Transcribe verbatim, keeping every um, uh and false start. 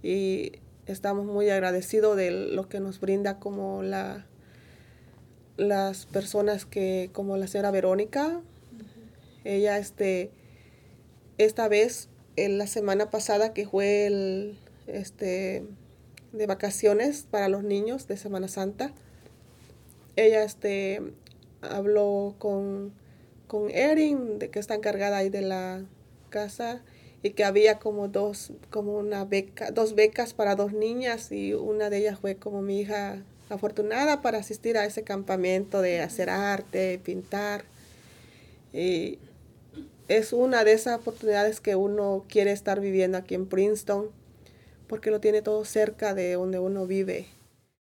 y estamos muy agradecidos de lo que nos brinda como la, las personas que, como la señora Verónica. Ella, este, esta vez, en la semana pasada que fue el, este, de vacaciones para los niños de Semana Santa, ella, este, habló con, con Erin, de que está encargada ahí de la casa, y que había como dos, como una beca, dos becas para dos niñas, y una de ellas fue como mi hija afortunada para asistir a ese campamento de hacer arte, pintar. Y es una de esas oportunidades que uno quiere estar viviendo aquí en Princeton, porque lo tiene todo cerca de donde uno vive.